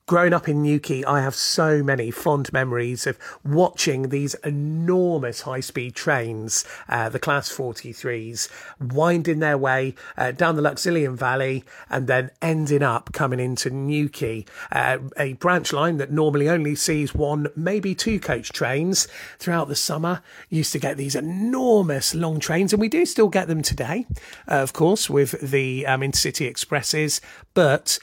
Growing up in Newquay, I have so many fond memories of watching these enormous high-speed trains, the Class 43s, winding their way down the Luxillian Valley and then ending up coming into Newquay, a branch line that normally only sees one, maybe two coach trains throughout the summer. Used to get these enormous long trains, and we do still get them today, of course, with the Intercity Expresses, but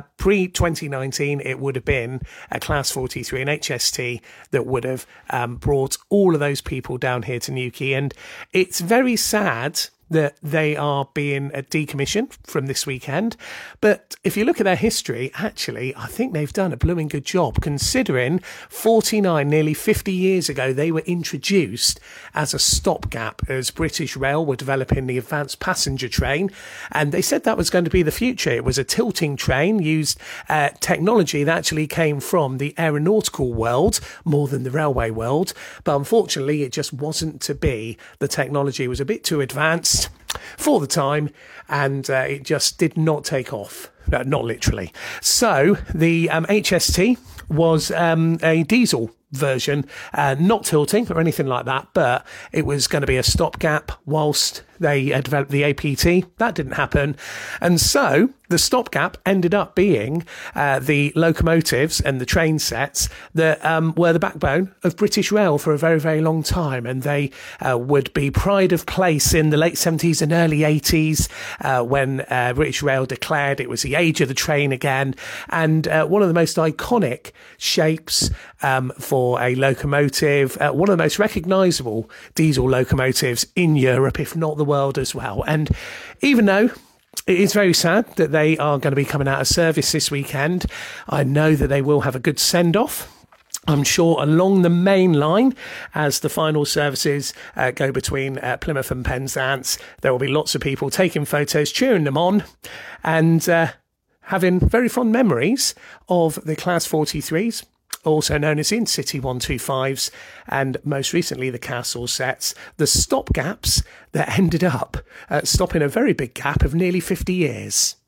pre-2019, it would have been a Class 43, an HST, that would have brought all of those people down here to Newquay. And it's very sad that they are being decommissioned from this weekend. But if you look at their history, actually, I think they've done a blooming good job, considering 49, nearly 50 years ago, they were introduced as a stopgap as British Rail were developing the advanced passenger train. And they said that was going to be the future. It was a tilting train, used technology that actually came from the aeronautical world more than the railway world. But unfortunately, it just wasn't to be. The technology was a bit too advanced for the time, and it just did not take off. Not literally. So the HST was a diesel version, not tilting or anything like that, but it was going to be a stopgap whilst they developed the APT. That didn't happen. And so the stopgap ended up being the locomotives and the train sets that were the backbone of British Rail for a very, very long time. And they would be pride of place in the late 70s and early 80s when British Rail declared it was the age of the train again. And one of the most iconic shapes for a locomotive, one of the most recognisable diesel locomotives in Europe, if not the world as well. And even though it is very sad that they are going to be coming out of service this weekend, I know that they will have a good send-off. I'm sure along the main line, as the final services go between Plymouth and Penzance, there will be lots of people taking photos, cheering them on, and having very fond memories of the Class 43s, also known as Intercity 125s, and most recently the Castle sets, the stopgaps that ended up stopping a very big gap of nearly 50 years.